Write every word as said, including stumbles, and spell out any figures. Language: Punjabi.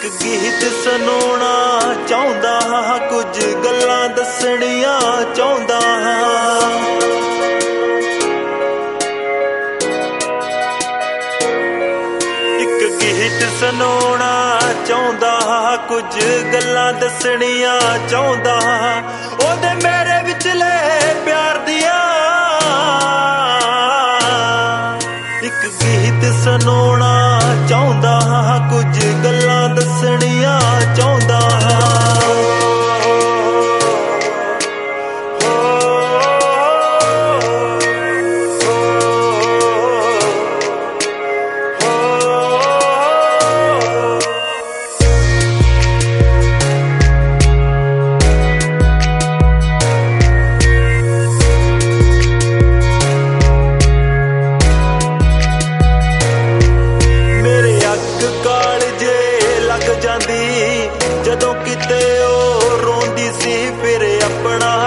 ਇੱਕ ਗੀਤ ਸੁਣਾਉਣਾ ਚਾਹੁੰਦਾ ਹਾਂ, ਕੁਝ ਗੱਲਾਂ ਦੱਸਣੀਆਂ ਚਾਹੁੰਦਾ ਹਾਂ। ਇੱਕ ਗੀਤ ਸੁਣਾਉਣਾ ਚਾਹੁੰਦਾ ਹਾਂ, ਕੁਝ ਗੱਲਾਂ ਦੱਸਣੀਆਂ ਚਾਹੁੰਦਾ ਹਾਂ। ਉਹਦੇ ਮੇਰੇ ਵਿਚਲੇ ਪਿਆਰ ਦੀਆਂ ਇੱਕ ਗੀਤ ਸੁਣਾਉਣਾ ਚਾਹੁੰਦਾ ਹਾਂ, ਕੁਝ ਗੱਲਾਂ ਦੱਸਣੀਆਂ ਚਾਹੁੰਦਾ ਹਾਂ। ਜਦੋਂ ਕਿਤੇ ਉਹ ਰੋਂਦੀ ਸੀ, ਫਿਰ ਆਪਣਾ